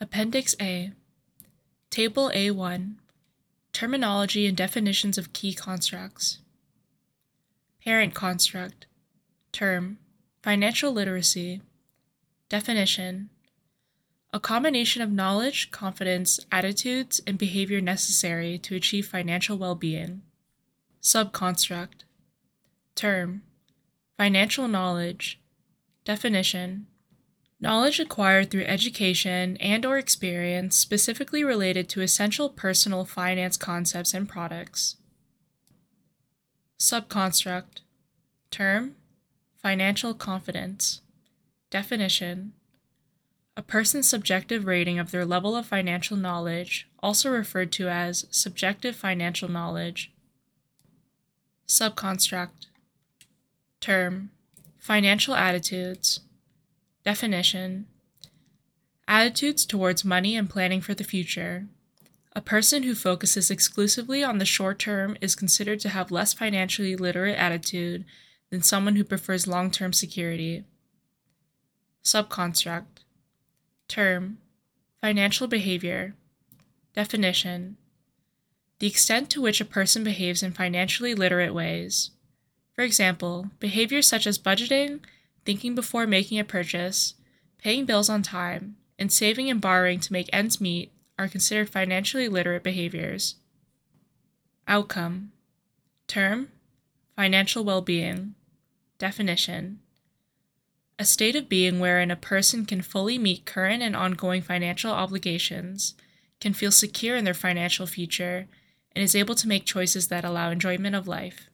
Appendix A. Table A1. Terminology and definitions of key constructs. Parent construct. Term: financial literacy. Definition: a combination of knowledge, confidence, attitudes, and behavior necessary to achieve financial well-being. Subconstruct. Term: financial knowledge. Definition: knowledge acquired through education and/or experience specifically related to essential personal finance concepts and products. Subconstruct. Term: financial confidence. Definition: a person's subjective rating of their level of financial knowledge, also referred to as subjective financial knowledge. Subconstruct. Term: financial attitudes. Definition: attitudes towards money and planning for the future. A person who focuses exclusively on the short term is considered to have less financially literate attitude than someone who prefers long-term security. Subconstruct. Term: financial behavior. Definition: the extent to which a person behaves in financially literate ways. For example, behaviors such as budgeting, thinking before making a purchase, paying bills on time, and saving and borrowing to make ends meet are considered financially literate behaviors. Outcome. Term: financial well-being. Definition: a state of being wherein a person can fully meet current and ongoing financial obligations, can feel secure in their financial future, and is able to make choices that allow enjoyment of life.